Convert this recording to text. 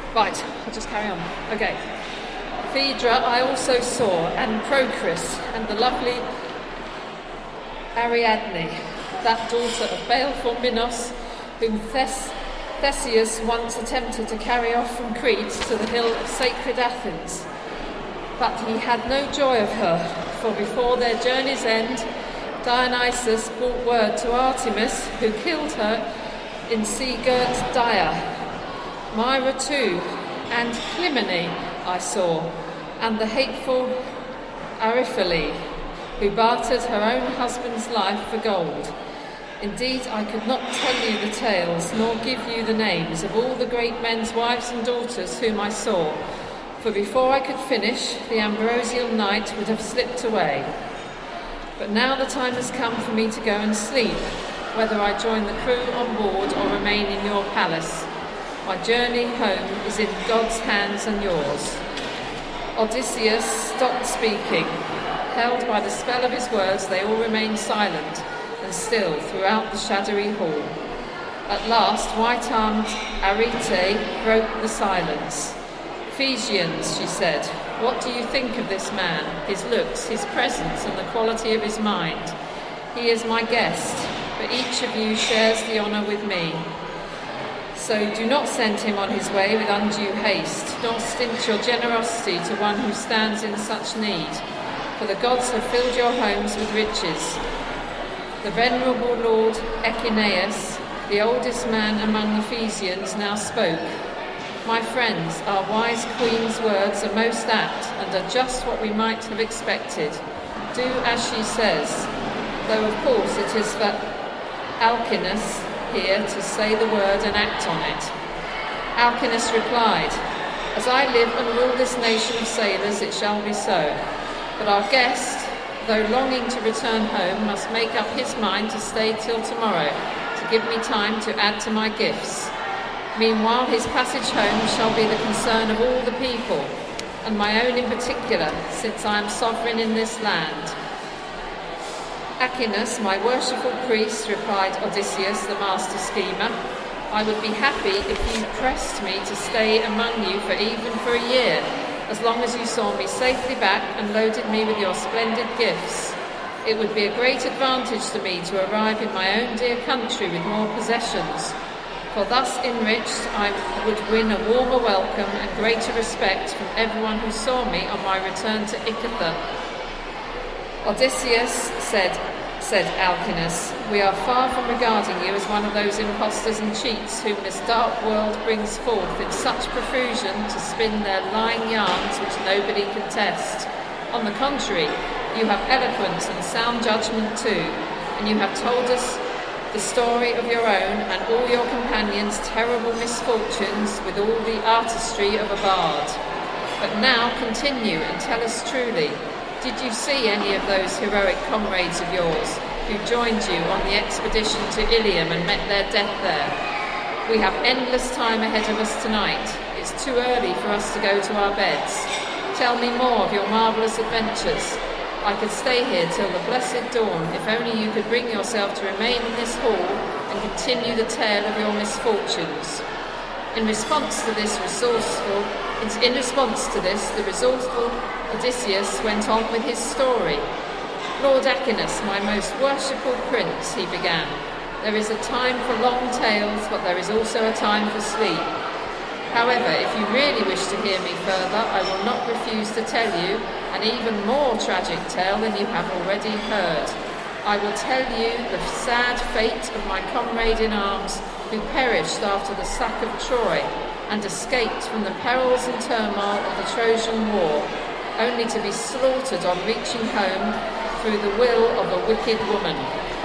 Right, I'll just carry on. Okay. Phaedra I also saw, and Procris, and the lovely Ariadne, that daughter of baleful Minos, whom Theseus once attempted to carry off from Crete to the hill of sacred Athens. But he had no joy of her, for before their journey's end, Dionysus brought word to Artemis, who killed her in sea-girt Dia. Myra too, and Clymene I saw, and the hateful Ariphyle, who bartered her own husband's life for gold. Indeed, I could not tell you the tales, nor give you the names of all the great men's wives and daughters whom I saw, for before I could finish, the ambrosial night would have slipped away. But now the time has come for me to go and sleep, whether I join the crew on board or remain in your palace. My journey home is in God's hands and yours. Odysseus stopped speaking. Held by the spell of his words, they all remained silent and still throughout the shadowy hall. At last, white-armed Arete broke the silence. "Phrygians," she said, "what do you think of this man, his looks, his presence, and the quality of his mind? He is my guest, but each of you shares the honour with me. So do not send him on his way with undue haste, nor stint your generosity to one who stands in such need, for the gods have filled your homes with riches." The venerable Lord Echeneus, the oldest man among the Phaeacians, now spoke. "My friends, our wise queen's words are most apt and are just what we might have expected. Do as she says, though of course it is for Alcinous here to say the word and act on it." Alcinous replied, "As I live and rule this nation of sailors, it shall be so. But our guest, though longing to return home, must make up his mind to stay till tomorrow, to give me time to add to my gifts. Meanwhile, his passage home shall be the concern of all the people, and my own in particular, since I am sovereign in this land." "Acinus, my worshipful priest," replied Odysseus, the master schemer, "I would be happy if you pressed me to stay among you for a year, as long as you saw me safely back and loaded me with your splendid gifts. It would be a great advantage to me to arrive in my own dear country with more possessions, for thus enriched I would win a warmer welcome and greater respect from everyone who saw me on my return to Ithaca." "Odysseus," said Alcinous, "we are far from regarding you as one of those impostors and cheats whom this dark world brings forth in such profusion to spin their lying yarns which nobody can test. On the contrary, you have eloquence and sound judgment too, and you have told us the story of your own and all your companions' terrible misfortunes with all the artistry of a bard. But now continue and tell us truly, did you see any of those heroic comrades of yours who joined you on the expedition to Ilium and met their death there? We have endless time ahead of us tonight. It's too early for us to go to our beds. Tell me more of your marvellous adventures. I could stay here till the blessed dawn if only you could bring yourself to remain in this hall and continue the tale of your misfortunes." In response to this, the resourceful Odysseus went on with his story. "Lord Acinus, my most worshipful prince," he began, "there is a time for long tales, but there is also a time for sleep. However, if you really wish to hear me further, I will not refuse to tell you an even more tragic tale than you have already heard. I will tell you the sad fate of my comrade in arms who perished after the sack of Troy and escaped from the perils and turmoil of the Trojan War, only to be slaughtered on reaching home through the will of a wicked woman.